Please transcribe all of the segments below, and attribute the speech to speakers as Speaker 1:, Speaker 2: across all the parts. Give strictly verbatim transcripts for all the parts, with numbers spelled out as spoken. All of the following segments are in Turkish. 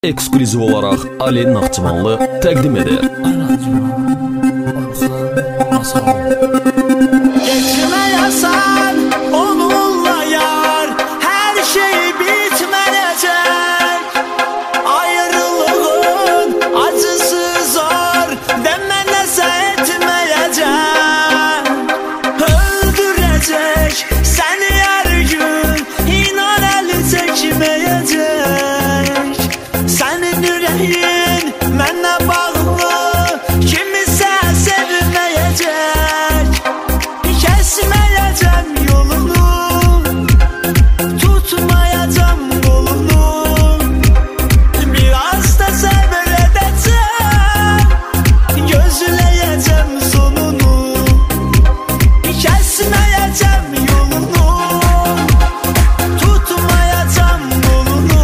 Speaker 1: ekskluziv olaraq Ali Naxçıvanlı təqdim edir.
Speaker 2: Geçmeyesen onunla yar, her şey bitmeyecek. Ayrılığın acısı zor, demenese etmeyecek. Öldürecek seni her gün, inan eli çekmeyecek. Senin yüreğin mənə bağlı, kimisə sevmeyecek. Kesmeyeceğim yolunu, tutmayacağım kolunu. Biraz da sabredeceğim, gözleyeceğim sonunu. Kesmeyeceğim yolunu, tutmayacağım kolunu.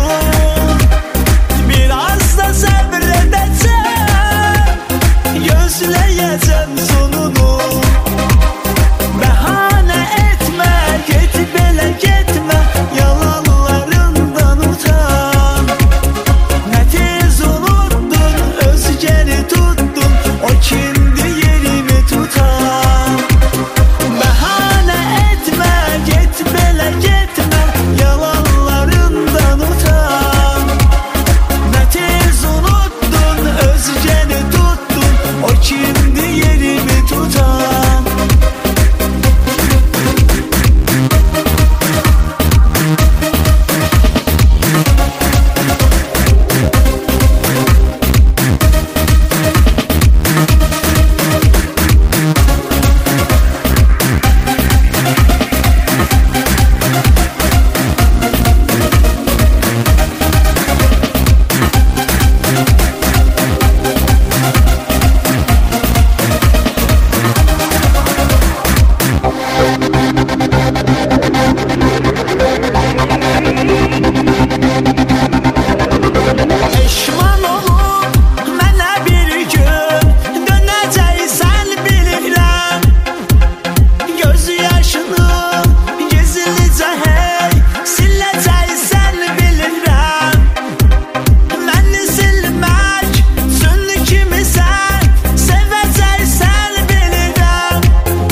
Speaker 2: Biraz da sabredeceğim, gözleyeceğim sonunu. Bahane etme, git bele gitme, yalanlarından utan. Ne tez unuttun, özgeni tuttun, o kimdi yerimi tutan. Bahane etme, git bele gitme, yalanlarından utan. Ne tez unuttun, özgeni tuttun, o kimdi yerimi tutan. Peşman olup mənə bir gün dönəcəksən bilirəm. Göz yaşını gizlicə hey siləcəksən bilirəm. Məni silmək üçün kimisən sevəcəksən bilirəm.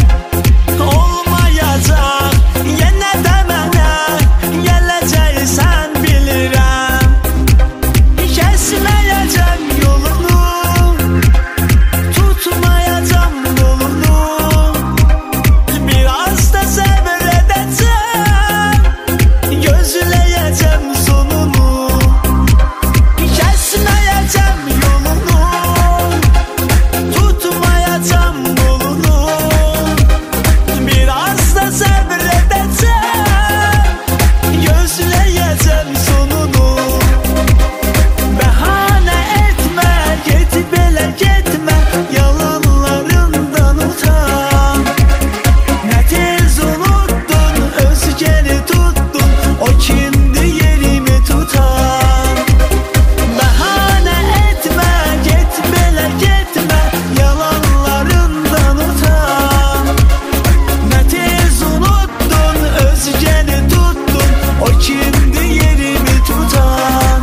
Speaker 2: Olmayacaq yenə də mənə gələcəksən bilirəm. Kesmeyeceğim yolunu, tutmayacağım kolunu. Biraz da sabredeceğim, gözleyeceğim sonunu. Kesmeyeceğim yolunu, tutmayacağım kolunu. Biraz da sabredeceğim, gözleyeceğim sonunu. Bahane etme, git bele gitme, yalanlarından utan. Ne tez unuttun, özgeni tuttun, o kimdi yerimi tutan. Bahane etme, git bele gitme, yalanlarından utan. Ne tez unuttun, özgeni tuttun, o kimdi yerimi tutan.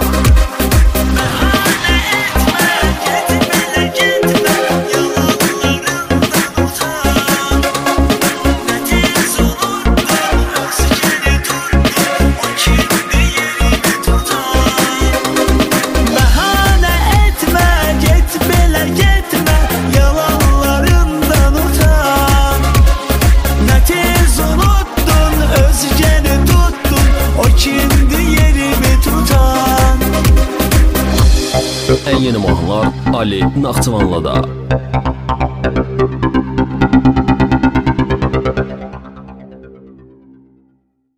Speaker 2: Bahane etme, git bele gitme, yalanlarından utan. Ne tez unuttun, özgeni tuttun, o kimdi yerimi tutan.
Speaker 1: Ən yeni mahnılar Ali Naxçıvanlıda.